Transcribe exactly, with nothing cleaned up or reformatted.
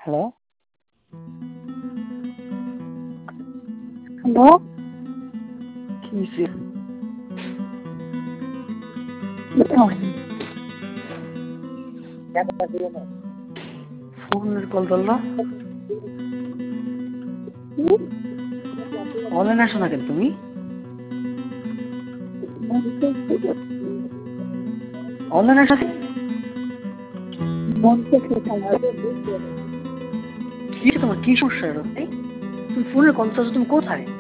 Hello hello কি হয়েছে? ফোনের কল ধরলো, অনলাইনে আসো না কেন তুমি? অনলাইনে আসো কি তোমার কি সমস্যা? তুমি ফোনের কল চাচ্ছ, তুমি কোথায়?